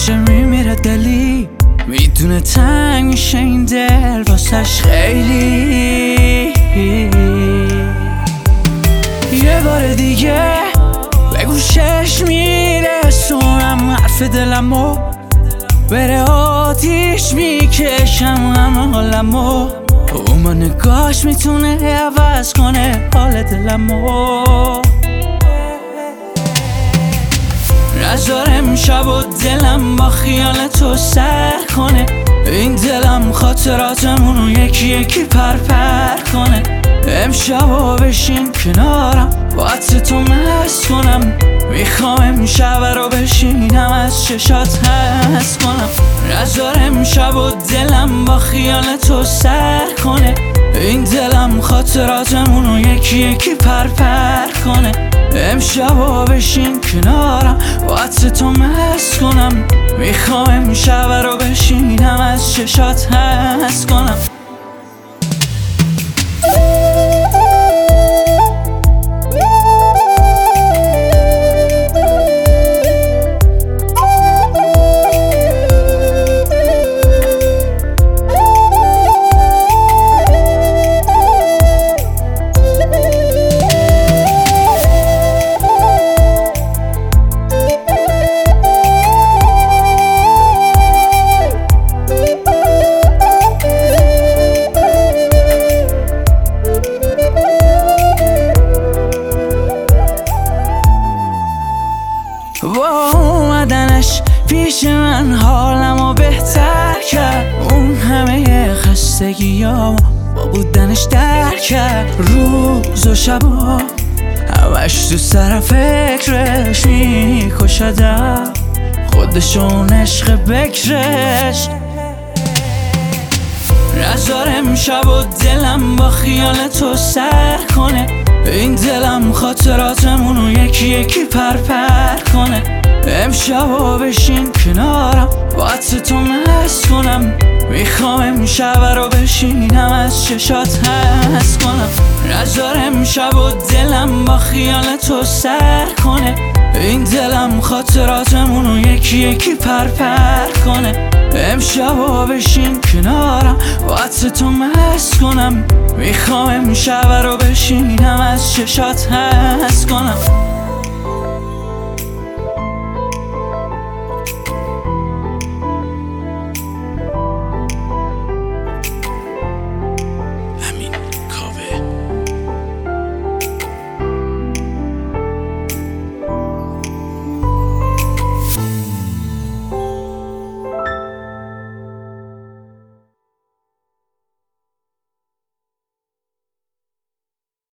میشه میمیره دلی، میدونه تنگ میشه این دل واسش خیلی. یه بار دیگه به گوشش میرسونم حرف دلمو، بره آتیش میکشم همه حالمو. اون با نگاش میتونه عوض کنه حال دلمو. نذار امشب و دلم با خیال تو سر کنه، این دلم خاطراتمونو یکی یکی پر کنه. امشب و بشین کنارم با عطر تو مست کنم، میخوام امشب رو بشینم از چشات حس کنم. نذار امشب و دلم با خیال تو سر کنه، این دلم خاطراتمونو یکی یکی پر کنه. امشب و بشین کنارم با عطر تو مست کنم، میخوام امشب رو بشینم از چشات حس کنم. با اومدنش پیش من حالمو بهتر کرد، اون همه خستگیامو با بودنش در کرد. روز و شبا همش تو سر فکرش میکشدم، خودشون عشق بکرش. نذار امشب و دلم با خیال تو سر کنه، این دلم خاطراتمونو یکی یکی پر کنه. امشب و بشین کنارم با عطر تو مست کنم، میخوام امشب رو بشینم از چشات حس کنم. نذار امشب و دلم با خیال تو سر کنه، این دلم خاطراتمونو یکی یکی پر کنه. امشب و بشین کنارم با عطر تو مست کنم، میخوام امشب رو بشینم از چشات حس کنم.